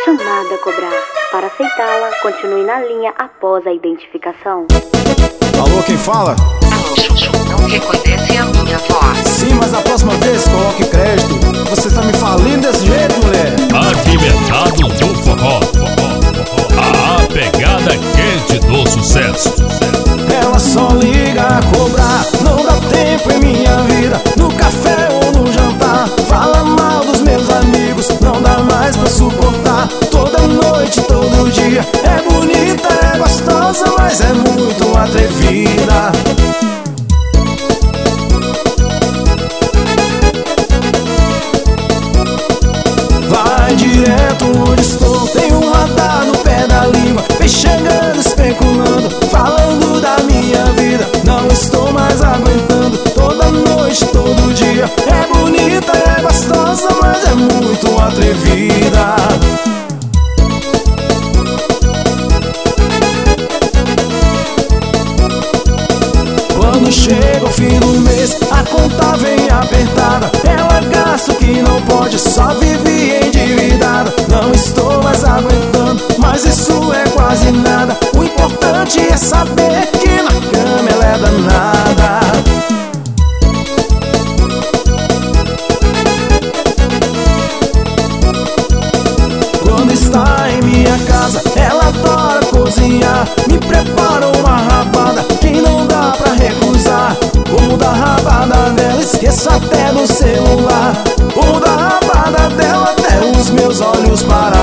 chamada a cobrar. Para aceitá-la, continue na linha após a identificação. Alô, quem fala? Alô, Chuchu, não reconhece a minha voz? Sim, mas a próxima vez coloque crédito. Você está me falindo desse jeito, mulher? Arquimetado do forró. A pegada quente do sucesso. Ela só liga a cobrar, não dá tempo em minha vida. No café ou no jantar, fala mal dos meus amigos, não dá mais pra suportar. Toda noite, todo dia, é bonita, é gostosa, mas é muito atrevida. Vai direto onde estou, tem um radar no pé da língua. Vem chegando, especulando, falando da minha vida. Não estou mais aguentando, toda noite, todo dia. É bonita, é gostosa, mas é muito atrevida. Quando chega o fim do mês, a conta vem apertada. Ela gasta o que não pode, só vive endividada. Não estou mais aguentando, mas isso é quase nada. O importante é saber que na cama ela é danada. Quando está em minha casa, ela adora cozinhar. Me prepara uma rabada que não dá pra recusar. Como da rabada dela, esqueço até do celular. Como da rabada dela, até os meus olhos parar.